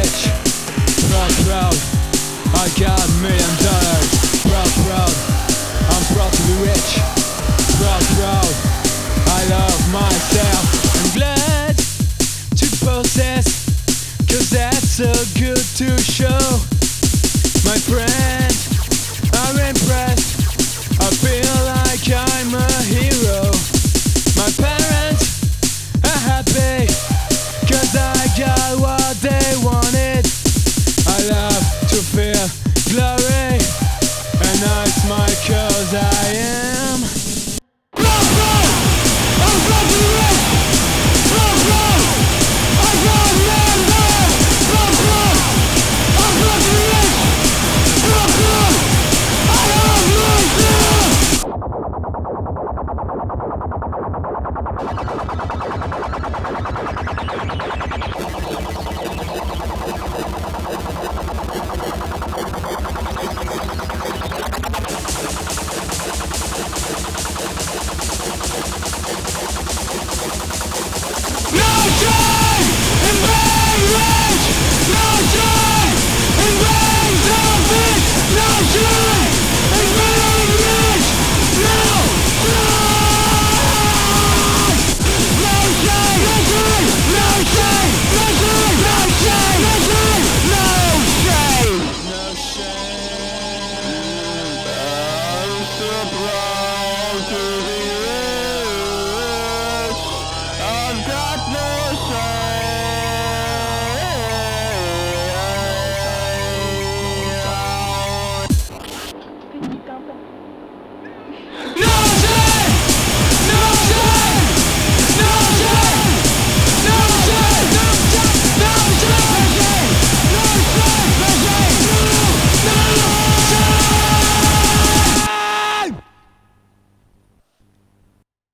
rich. Proud, proud, I got $1,000,000. Proud, proud, I'm proud to be rich. Proud, proud, I love myself. I'm glad to possess, 'cause that's so good to show.